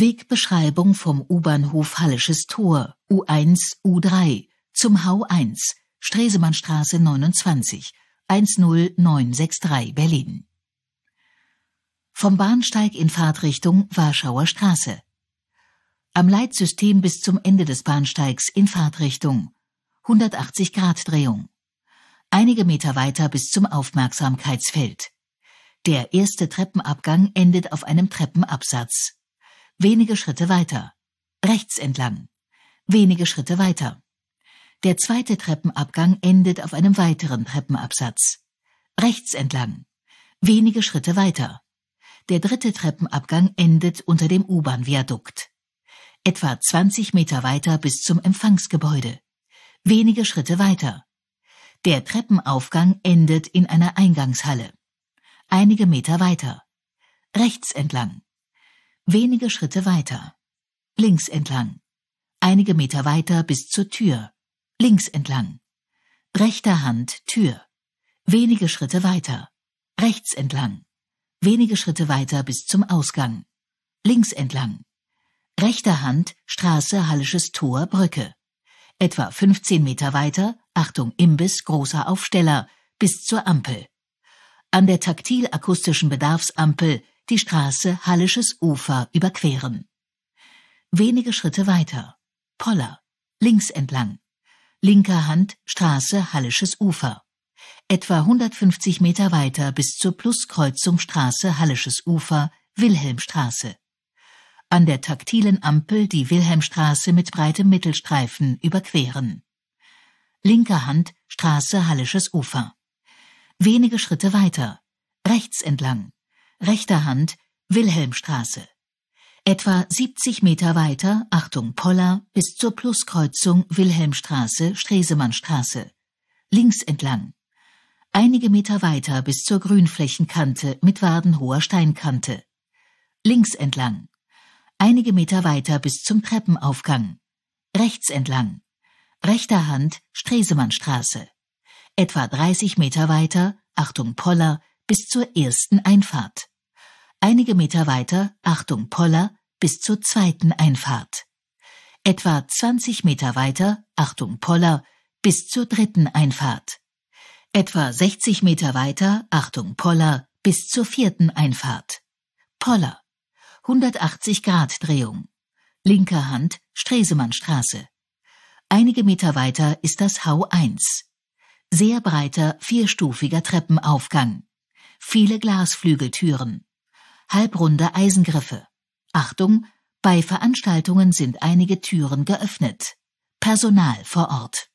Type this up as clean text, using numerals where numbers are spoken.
Wegbeschreibung vom U-Bahnhof Hallisches Tor U1 U3 zum Hau1 Stresemannstraße 29 10963 Berlin. Vom Bahnsteig in Fahrtrichtung Warschauer Straße. Am Leitsystem bis zum Ende des Bahnsteigs in Fahrtrichtung 180 Grad Drehung. Einige Meter weiter bis zum Aufmerksamkeitsfeld. Der erste Treppenabgang endet auf einem Treppenabsatz. Wenige Schritte weiter. Rechts entlang. Wenige Schritte weiter. Der zweite Treppenabgang endet auf einem weiteren Treppenabsatz. Rechts entlang. Wenige Schritte weiter. Der dritte Treppenabgang endet unter dem U-Bahn-Viadukt. Etwa 20 Meter weiter bis zum Empfangsgebäude. Wenige Schritte weiter. Der Treppenaufgang endet in einer Eingangshalle. Einige Meter weiter. Rechts entlang. Wenige Schritte weiter. Links entlang. Einige Meter weiter bis zur Tür. Links entlang. Rechter Hand Tür. Wenige Schritte weiter. Rechts entlang. Wenige Schritte weiter bis zum Ausgang. Links entlang. Rechter Hand Straße Hallisches Tor Brücke. Etwa 15 Meter weiter, Achtung Imbiss, großer Aufsteller, bis zur Ampel. An der taktil-akustischen Bedarfsampel die Straße Hallisches Ufer überqueren. Wenige Schritte weiter. Poller. Links entlang. Linker Hand Straße Hallisches Ufer. Etwa 150 Meter weiter bis zur Pluskreuzung Straße Hallisches Ufer, Wilhelmstraße. An der taktilen Ampel die Wilhelmstraße mit breitem Mittelstreifen überqueren. Linker Hand Straße Hallisches Ufer. Wenige Schritte weiter. Rechts entlang. Rechter Hand Wilhelmstraße. Etwa 70 Meter weiter, Achtung Poller, bis zur Pluskreuzung Wilhelmstraße, Stresemannstraße. Links entlang. Einige Meter weiter bis zur Grünflächenkante mit wadenhoher Steinkante. Links entlang. Einige Meter weiter bis zum Treppenaufgang. Rechts entlang. Rechter Hand Stresemannstraße. Etwa 30 Meter weiter, Achtung Poller, bis zur ersten Einfahrt. Einige Meter weiter, Achtung Poller, bis zur zweiten Einfahrt. Etwa 20 Meter weiter, Achtung Poller, bis zur dritten Einfahrt. Etwa 60 Meter weiter, Achtung Poller, bis zur vierten Einfahrt. Poller. 180 Grad Drehung. Linker Hand Stresemannstraße. Einige Meter weiter ist das Hau1. Sehr breiter, vierstufiger Treppenaufgang. Viele Glasflügeltüren. Halbrunde Eisengriffe. Achtung, bei Veranstaltungen sind einige Türen geöffnet. Personal vor Ort.